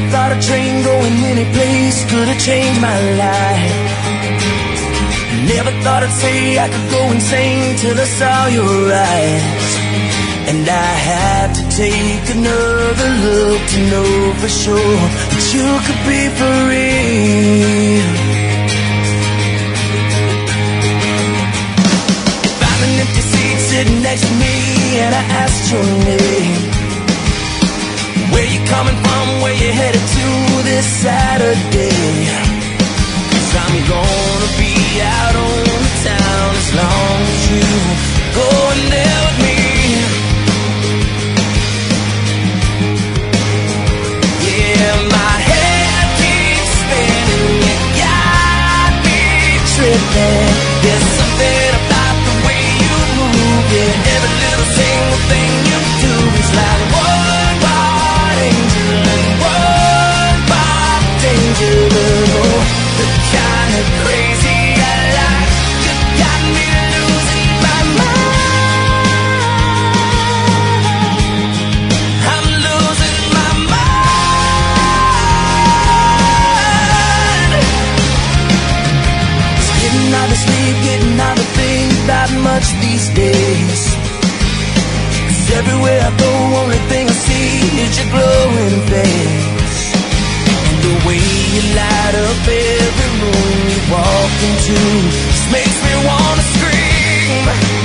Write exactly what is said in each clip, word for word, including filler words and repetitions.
thought a train going any place could have changed my life. Never thought I'd say I could go insane till I saw your eyes. And I had to take another look to know for sure that you could be for real. Found an empty seat sitting next to me, and I asked your name. Where you coming from, where you headed to this Saturday? 'Cause I'm gonna be out on the town as long as you go in there with me. Yeah, my head keeps spinning, you got me tripping. There's something about the way you move, yeah. Every little single thing you do is like one wild angel and one wild danger. Oh, the kind of crazy I like. You got me losing my mind. I'm losing my mind. It's getting out of sleep, getting out of think that much these days. 'Cause everywhere I go, only thing I see is your glowing face. And the way you light up every room you walk into just makes me wanna scream.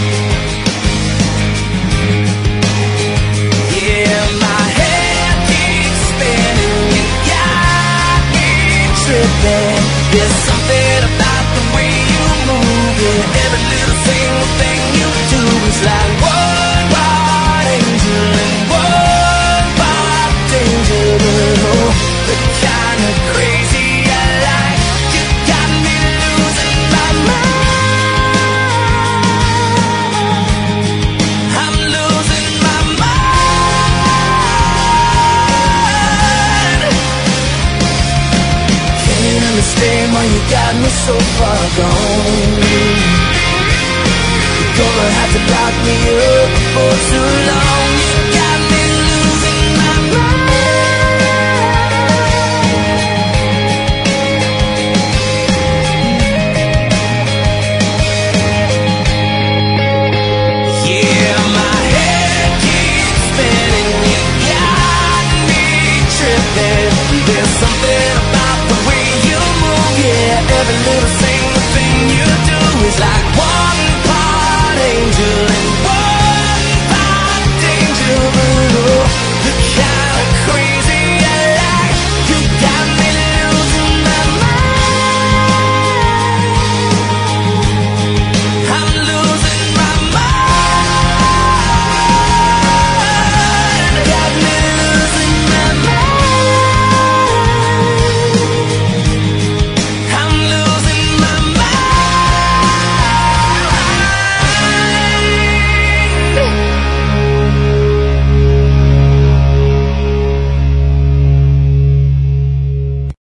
Yeah, my head keeps spinning, you got me tripping. There's something about the way you move, yeah. Every little single thing you do is like one wild angel and one wild danger. Oh, the kind of crazy I like. You got me losing my mind. I'm losing my mind. Can't understand why you got me so far gone. You're gonna have to lock me up for too long. You got me losing my mind. Yeah, my head keeps spinning, you got me tripping. There's something about the way you move, yeah. Every little single thing you do is like one